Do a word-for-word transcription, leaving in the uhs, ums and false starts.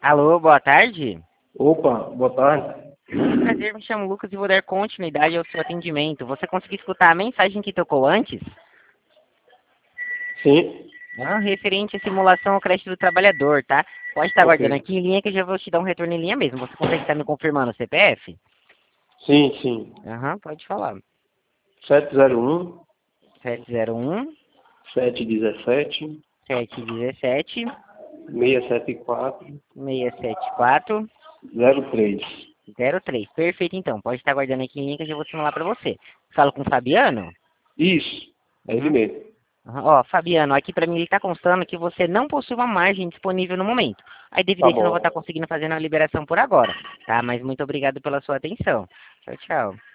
Alô, boa tarde. Opa, boa tarde. Muito prazer, me chamo Lucas e vou dar continuidade ao seu atendimento. Você conseguiu escutar a mensagem que tocou antes? Sim, Ah, referente à simulação ao crédito do trabalhador, tá? Pode estar ok. aguardando aqui em linha que eu já vou te dar um retorno em linha mesmo. Você consegue estar me confirmando o C P F? Sim, sim. Aham, pode falar. sete zero um, sete zero um, sete um sete, sete um sete, seis sete quatro, seis sete quatro, zero três. zero três. Perfeito, então. Pode estar aguardando aqui em linha que eu já vou simular para você. Falo com o Fabiano? Isso, é ele Uhum. mesmo. Aham. Ó, Fabiano, aqui para mim ele está constando que você não possui uma margem disponível no momento. Aí, devido a Tá isso, eu não vou bom. estar conseguindo fazer a liberação por agora, tá? Mas muito obrigado pela sua atenção. Tchau, tchau.